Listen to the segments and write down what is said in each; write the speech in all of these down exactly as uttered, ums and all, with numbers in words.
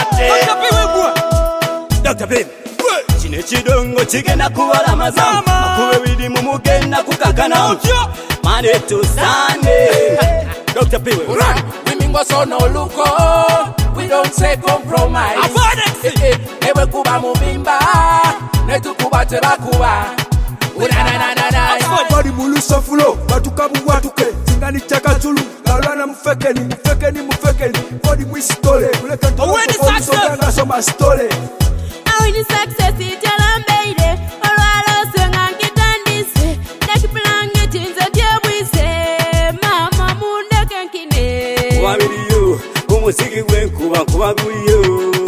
Doctor Pim, chine chidongo chigenda kuwala mazamu makuwe widi mumugenda kukakana Monday to Sunday. Doctor Pim, run. We mingo so no look we don't say compromise. Ewe kuba mubimba, netu kuba teba kuba. Una na na na na. Body mulu sofulo, batukabu watuke, zingani chaka chulu, lalwana mfekeni, mfekeni mfekeni. Body mwistole, kuleka ntoko kwa msoganga soma stole. Awini success itela mbeide, olwalo senga nkitandise, nekiplange tinze dyebwise, mama mundeke nkine. Wabiriyo, umuziki wenkuba kuba guliyo.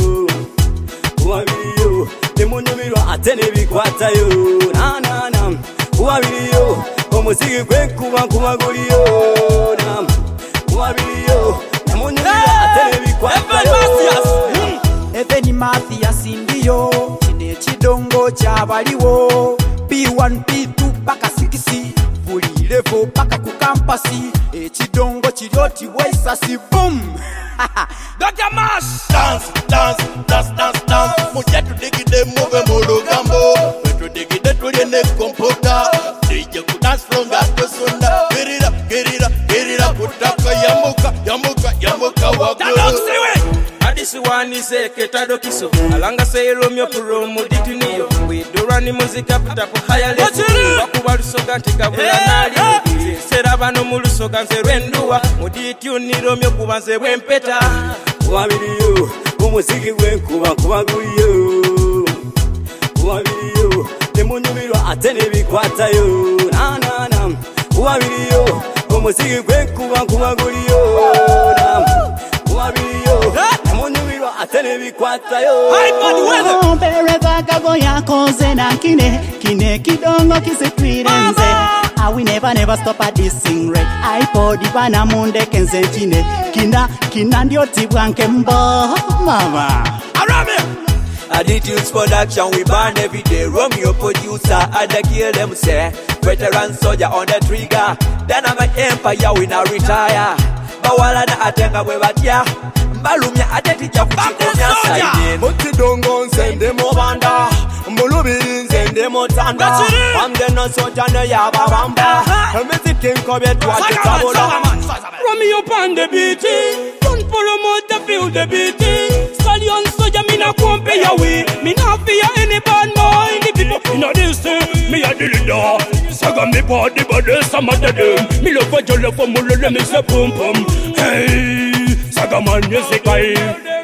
Wabiriyo, nemunyumirwa ate nebikwatayo. Na na na. Wabiriyo, umuziki wenkuba kuba guliyo. Na. Wabiriyo, nemunyumirwa ate nebikwatayo. Eveni Mathias ndiyo chine chidongo chabaliwo P one P two paka six Fuli level paka kukampasi Echidongo chirioti waisasi boom Doctor Mash Dance, dance, dance, dance, dance Mujetu digide move mulu gambo Mujetu digide tuliene komputa D J ku dance from gato sunda Get it up, get it up, get it up Utaka yamuka, yamuka, yamuka wagulu This one is a ketado kiso. Alanga say Romeo Puromo Ditiniyo. We do run music up to higher level. Wakubaru soga tika bulanali. Serabano muluso ganze rendua. Muditi ni Romeo kubanze wempeta. Wabiriyo, umuziki wenkuba kuba guliyo. Wabiriyo, nemunyumirwa ate nebikwatayo. Na na na. Wabiriyo, umuziki wenkuba kuba guliyo. Wabiriyo, nemunyumirwa ate nebikwatayo. Bereva kago yakoze na kine Kine kidongo kisetwirenze I will never never stop at this sing rate iPod ibana munde kenze chine Kina, kina ndio tibwanke mbo Mama Arame Attitudes production, we burn every day. Romeo producer, I da kill them say. Veteran soldier on the trigger. Then I'm an empire, we now retire. Bawala na atenga we batia. Balumya atetija kuchikomya saide. Mutidongo nsende mobanda. Mulubiri nsende motanda. Amde no sojane ya babamba. Miziki nkobye tuwaje tabola. Romeo pan the beat. Don't promote the feel the beat. Stallion soldier me na kumpe ya we. Me na fear any bad mind. The people in a this me a the leader. Saga me body body some of them. Me love for your love for me let me say boom boom. Hey, Saga man music I.